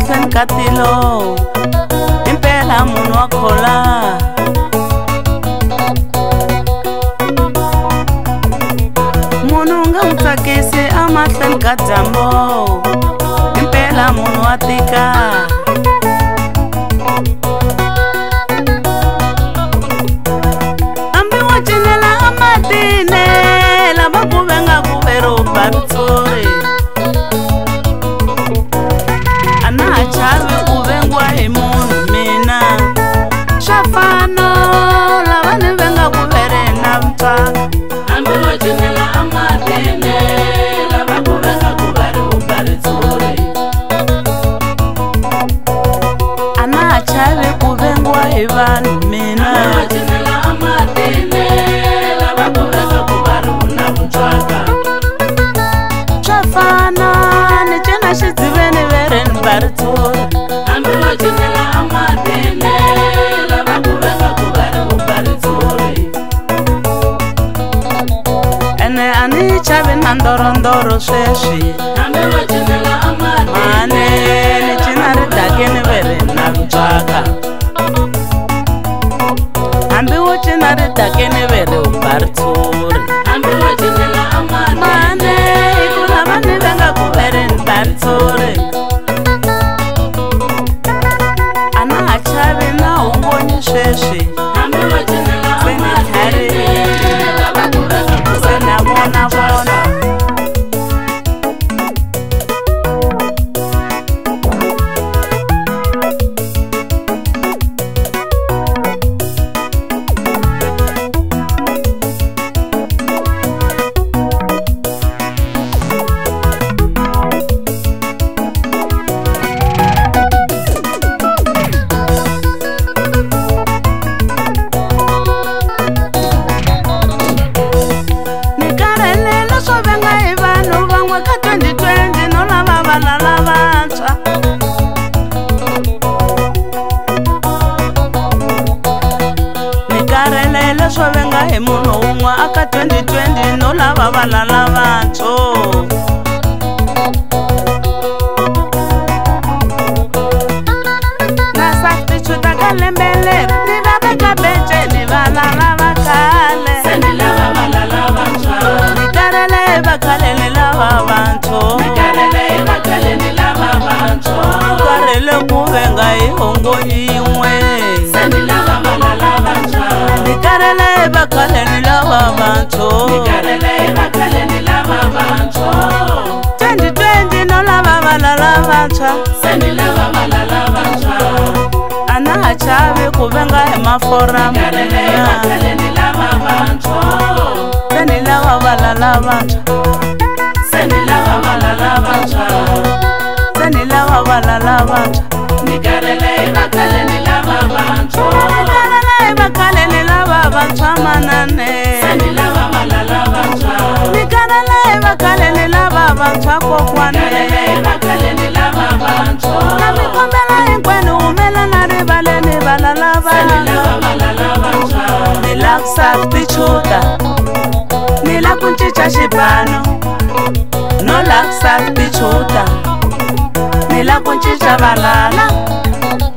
mahlweni ka tilo impela munhu wa khola munhu nga n'wi tsakisi a mahlweni ka dyambu impela munhu wa tika hambi wo cinela a matine lava ku venga ku vero barutsori a na ha chavi ku vengwa hi munhu mina swa fana lava ni venga ku vere na vutswaka hambi wo cinela a matine lava ku venga ku vero barutsori a na ha chavi ku vengwa hi vanhu mina swa fana ni cina xidziveni vere ni barutsori hambi wo cinela a matine lava ku venga ku vero barutsori ene a ni chavi na ndorondoro sweswi hambi wo cinela a mane ni cina ridakeni vere na vutswaka hambi wo cina ridakeni vere u barutsori hambi wo cinela a mane hi ku lava ni venga ku vere ni barutsori a na ha chavi na hungonyi sweswi hambi wo cinela a matine lava ku venga ku se na vona vona swo venga hi munhu wun'we aka 2020 no lava valala vantshwa na substitute ka lembe leri ni va veka benceni valala va khale se ni lava valala vantshwa ni karele va khale ni lava vantshwa ni karele va khale ni lava vantshwa ni karele ku venga hi hongonyi yin'we se ni lava valala vantshwa ni karele va khale ni lava vantshwa ni karele va khale ni lava vantshwa 2020 no lava valala vantshwa se ni lava valala vantshwa a na ha chavi ku venga hi maforamu karele va khale ni lava vantshwa se ni lava valala vantshwa se ni lava valala vantshwa se ni lava valala vantshwa ni karele va khale ni lava vantshwa karele va khale ni lava vantshwa manane se ni lava valala vantshwa ni karele va khale ni lava vantshwa kokwane karele va khale ni lava vantshwa na mi kombela hinkwenu humela na rivaleni valala se ni vana lava valala vantshwa ni la ku substituta ni la ku cinca xibano no la ku substituta ni la ku cinca valala